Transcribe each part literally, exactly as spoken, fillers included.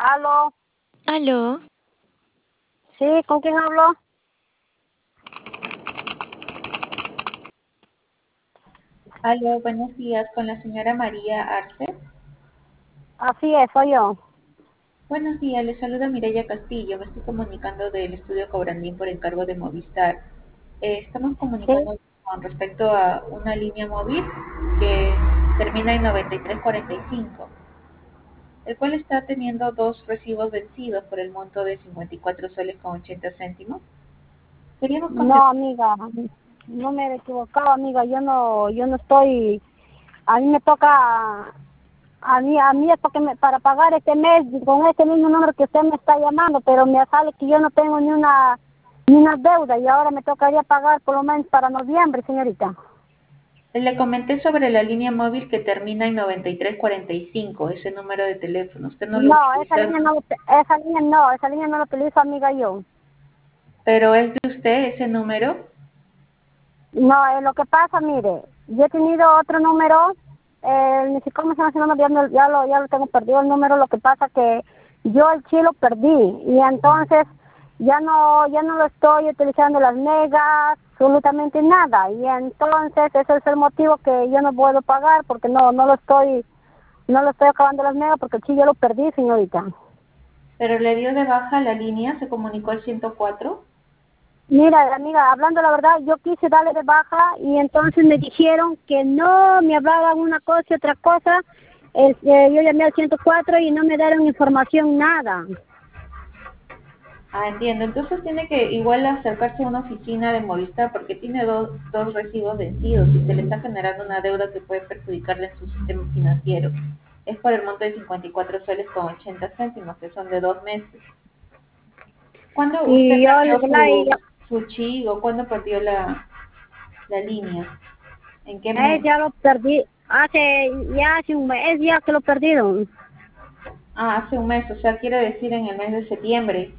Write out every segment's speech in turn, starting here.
Aló, Aló, sí, ¿con quién hablo? Aló, buenos días, con la señora María Arce. Así es, soy yo. Buenos días, le saluda Mireya Castillo. Me estoy comunicando del estudio Cobrandín por encargo de Movistar. Eh, estamos Sí. comunicando con respecto a una línea móvil que termina en noventa y tres cuarenta y cinco, el cual está teniendo dos recibos vencidos por el monto de cincuenta y cuatro soles con ochenta céntimos. Queríamos No, confirmar. amiga, no me he equivocado, amiga. Yo no, yo no estoy. A mí me toca, a mí, a mí es porque me, para pagar este mes con este mismo número que usted me está llamando, pero me sale que yo no tengo ni una, ni una deuda y ahora me tocaría pagar por lo menos para noviembre, señorita. Le comenté sobre la línea móvil que termina en noventa y tres cuarenta y cinco, ese número de teléfono. ¿Usted no lo No, esa utiliza? línea no, esa línea no, esa línea no la utilizo, amiga, yo. ¿Pero es de usted ese número? No, eh, lo que pasa, mire, yo he tenido otro número, eh, ni siquiera me se llama ese número, ya, no- ya lo, ya lo tengo perdido el número, lo que pasa que yo el sí lo perdí y entonces ya no, ya no lo estoy utilizando las megas, absolutamente nada y entonces ese es el motivo que yo no puedo pagar porque no, no lo estoy, no lo estoy acabando las megas porque el sí yo lo perdí, señorita. ¿Pero le dio de baja la línea? ¿Se comunicó al ciento cuatro? Mira, amiga, hablando la verdad, yo quise darle de baja y entonces me dijeron que no, me hablaban una cosa y otra cosa. Este, yo llamé al ciento cuatro y no me dieron información, nada. Ah, entiendo. Entonces tiene que igual acercarse a una oficina de Movistar porque tiene dos, dos recibos vencidos y se le está generando una deuda que puede perjudicarle en su sistema financiero. Es por el monto de cincuenta y cuatro soles con ochenta céntimos, que son de dos meses. ¿Cuándo usted Y yo, la perdió verdad, y su, yo- su chi o cuándo perdió la, la línea? ¿En qué eh, mes? ya lo perdí. Hace, ya hace un mes ya que lo perdieron. Ah, hace un mes, o sea, quiere decir en el mes de septiembre.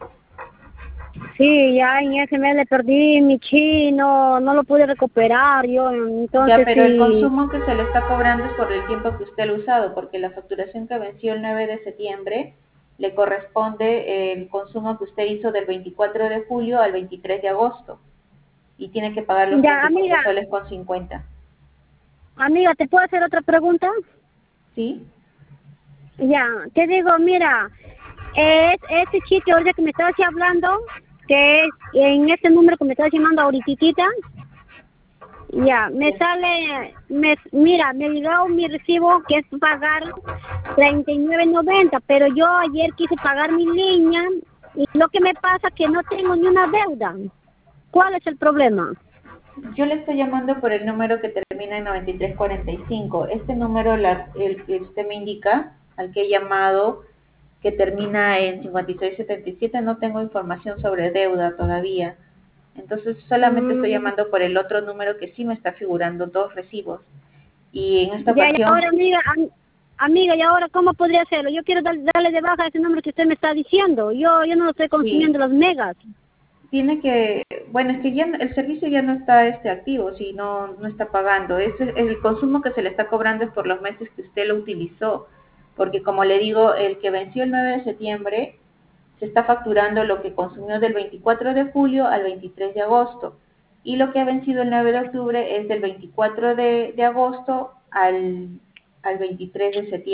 Sí, ya en ese mes le perdí mi chi, no, no lo pude recuperar yo, Ya, entonces pero el sí. consumo que se le está cobrando es por el tiempo que usted lo ha usado, porque la facturación que venció el nueve de septiembre le corresponde el consumo que usted hizo del veinticuatro de julio al veintitrés de agosto y tiene que pagar los Ya, treinta y cuatro amiga, soles con cincuenta. amiga, ¿te puedo hacer otra pregunta? ¿Sí? Ya, te digo, mira, es este sitio ahorita que me estabas hablando, que es en este número que me estás llamando ahorititita, ya, me sale, me, mira, me llegó mi recibo que es pagar treinta y nueve noventa, pero yo ayer quise pagar mi línea y lo que me pasa es que no tengo ni una deuda. ¿Cuál es el problema? Yo le estoy llamando por el número que termina en noventa y tres cuarenta y cinco. Este número, la- el que usted me indica, al que he llamado, que termina en cincuenta y seis setenta y siete, no tengo información sobre deuda todavía. Entonces solamente estoy Mm, llamando por el otro número que sí me está figurando dos recibos. Y en esta ya, y ahora, ocasión amiga, am- amiga, ¿y ahora cómo podría hacerlo? Yo quiero dar- darle de baja ese número que usted me está diciendo. Yo yo no lo estoy sí consumiendo las megas. tiene que, bueno, es que ya el servicio ya no está este activo, si no no está pagando. Es el, el consumo que se le está cobrando es por los meses que usted lo utilizó, porque como le digo, el que venció el nueve de septiembre se está facturando lo que consumió del veinticuatro de julio al veintitrés de agosto. Y lo que ha vencido el nueve de octubre es del veinticuatro de, de agosto al, al veintitrés de septiembre.